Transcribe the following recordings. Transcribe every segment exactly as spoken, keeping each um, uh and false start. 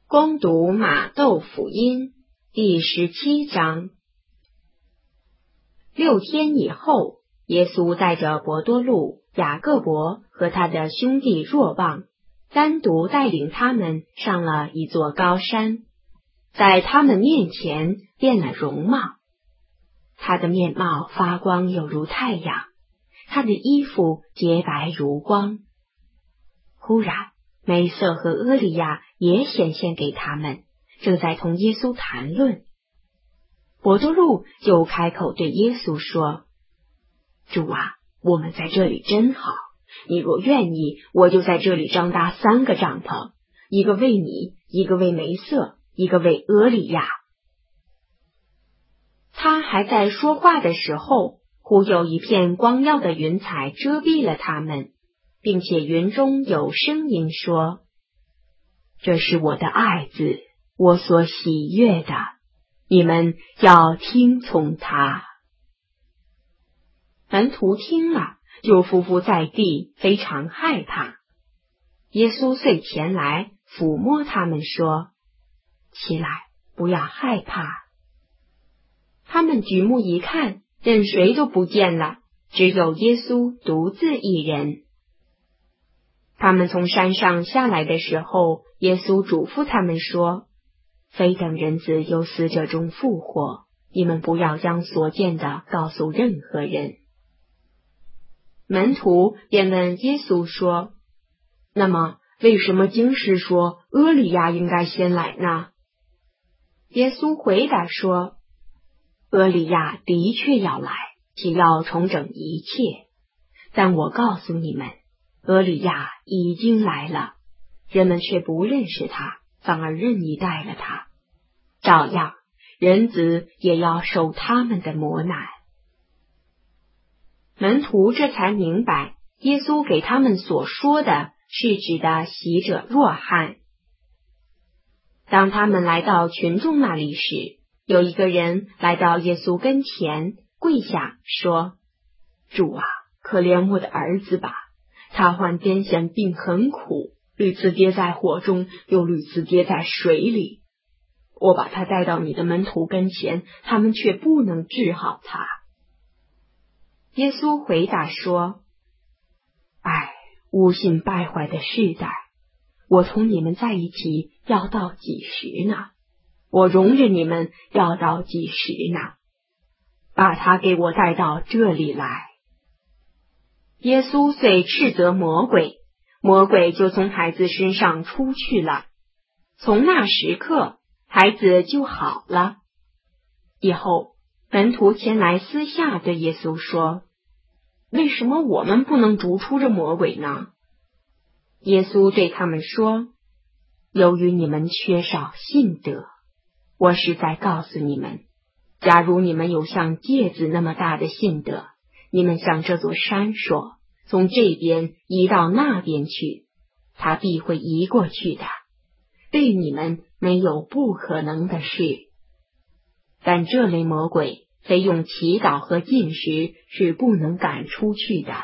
恭读马窦福音第十七章。六天以后，耶稣带着伯多禄、雅各伯和他的兄弟若望，单独带领他们上了一座高山，在他们面前变了容貌。他的面貌发光有如太阳，他的衣服洁白如光。忽然，梅瑟和阿里亚也显现给他们，正在同耶稣谈论。伯多禄就开口对耶稣说：主啊，我们在这里真好，你若愿意，我就在这里张搭三个帐篷，一个为你，一个为梅瑟，一个为阿里亚。他还在说话的时候，忽有一片光耀的云彩遮蔽了他们，并且云中有声音说：这是我的爱子，我所喜悦的，你们要听从他。门徒听了，就匍匐在地，非常害怕。耶稣遂前来抚摸他们说：起来，不要害怕。他们举目一看，任谁都不见了，只有耶稣独自一人。他们从山上下来的时候，耶稣嘱咐他们说：非等人子由死者中复活，你们不要将所见的告诉任何人。门徒便问耶稣说：那么为什么经师说阿里亚应该先来呢？耶稣回答说：阿里亚的确要来，且要重整一切，但我告诉你们，阿里亚已经来了，人们却不认识他，反而任意待了他。照样，人子也要受他们的磨难。门徒这才明白，耶稣给他们所说的是指的洗者若翰。当他们来到群众那里时，有一个人来到耶稣跟前，跪下说：主啊，可怜我的儿子吧，他患癫痫病很苦，屡次跌在火中，又屡次跌在水里。我把他带到你的门徒跟前，他们却不能治好他。耶稣回答说：唉，无信败坏的世代，我同你们在一起要到几时呢？我容忍你们要到几时呢？把他给我带到这里来。耶稣遂斥责魔鬼，魔鬼就从孩子身上出去了。从那时刻，孩子就好了。以后，门徒前来私下对耶稣说：为什么我们不能逐出这魔鬼呢？耶稣对他们说：由于你们缺少信德，我是在告诉你们，假如你们有像芥子那么大的信德，你们向这座山说，从这边移到那边去，它必会移过去的，对你们没有不可能的事。但这类魔鬼非用祈祷和禁食是不能赶出去的。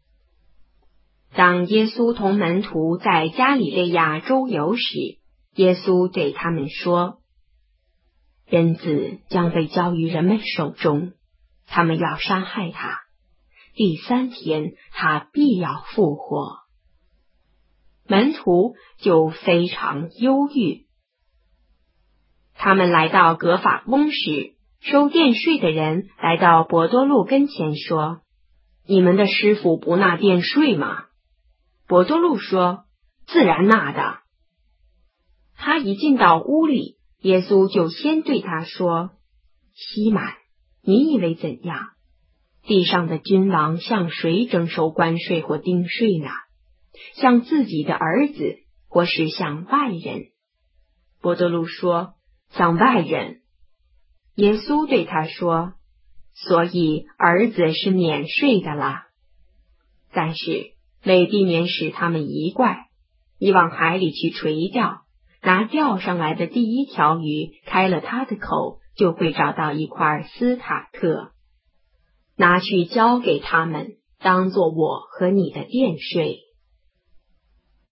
当耶稣同门徒在加里肋亚周游时，耶稣对他们说：人子将被交于人们手中，他们要杀害他，第三天他必要复活。门徒就非常忧郁。他们来到葛法翁时，收殿税的人来到伯多禄跟前说：你们的师傅不纳殿税吗？伯多禄说：自然纳的。他一进到屋里，耶稣就先对他说：西满，你以为怎样？地上的君王向谁征收关税或丁税呢？向自己的儿子，或是向外人？伯多禄说：向外人。耶稣对他说：所以儿子是免税的啦。但是为避免使他们疑怪，你往海里去垂钓，拿钓上来的第一条鱼开了他的口，就会找到一块斯塔特，拿去交给他们，当作我和你的殿税。